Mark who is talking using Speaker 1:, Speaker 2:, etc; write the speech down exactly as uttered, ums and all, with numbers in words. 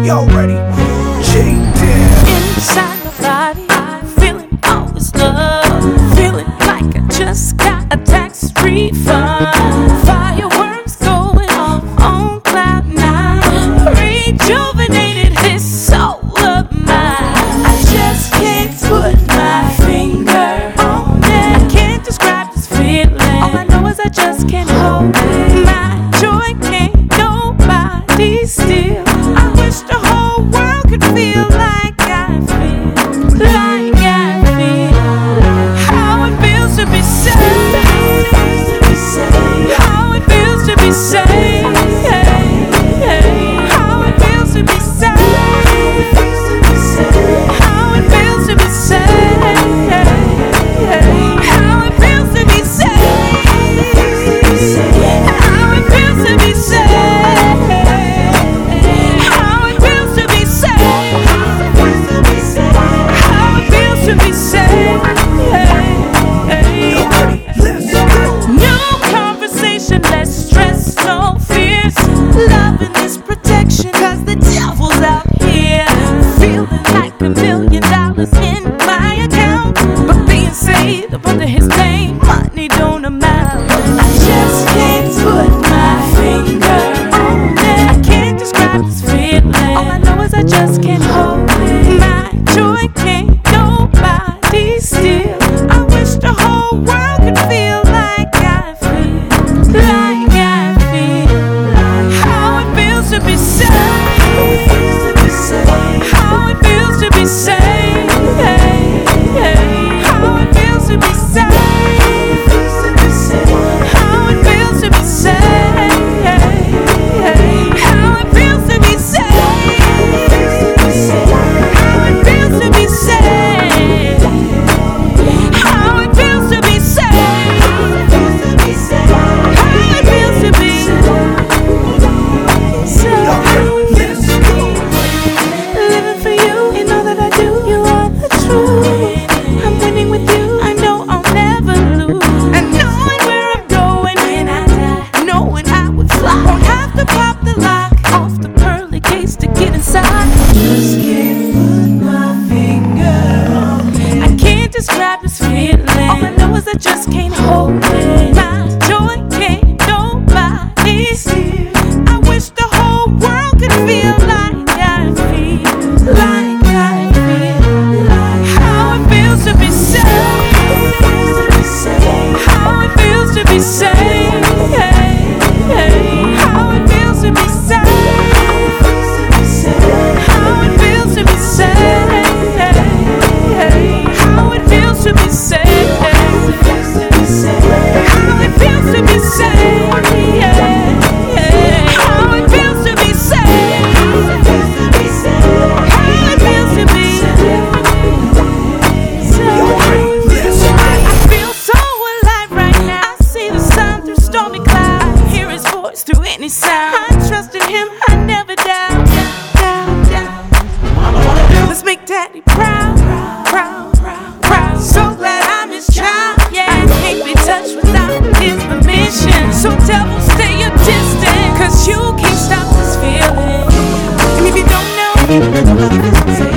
Speaker 1: Y'all ready? J-Dab.
Speaker 2: Inside my body, I'm feeling all this love. Feeling like I just got a tax refund. Fireworks going off on cloud nine. Rejuvenated this soul of mine. I just can't put my finger on it. I can't describe this feeling. All I know is I just can't hold it. My joy can't nobody steal. I wish the whole world could feel like I feel, like I feel. How it feels to be saved. How it feels to be saved. How it feels to be saved. How it feels to be saved. How it feels to be saved. How it feels to be saved. How it feels to be saved. How it feels to be saved. New conversation, less stress, no fears. Loving this protection, cause the devil's out here. Feeling like a million dollars in my account, but being saved up under his name, money don't amount. I just can't put my finger on it. I can't describe this feeling. All I know is I just can't hold it. My joy can't nobody steal. I wish the whole world could feel like I feel, like I feel. How it feels to be saved. How it feels to be saved. How it feels to be saved. How it feels to be saved. How it feels to be saved. How it feels to be saved. How it feels to be saved. How it feels to be saved. Living for you, you know that I do. You are the truth. I'm winning with you. I know I'll never lose. And knowing where I'm going when I die, knowing I would fly. Won't have to pop the lock off the pearly gates to get inside. Just can't put my finger on it. I can't describe this feeling. All I know is I just can't hold it. My joy can't nobody steal. I wish the whole world could feel like I feel, like I feel. How it feels to be saved. How it feels to be saved. How it feels to be saved. How it feels to be saved. How it feels to be saved. How it feels to be saved. How it feels to be saved. How it feels to be saved. I feel so alive right now. I see the sun through stormy clouds. I hear his voice through any sound. I trust in him, I never doubt. Doubt, doubt. Let's make Daddy proud, proud, proud, proud. So glad I'm his child. Yeah, I can't be touched without his permission. So devil, stay a distance, cause you can't stop this feeling. And if you don't know,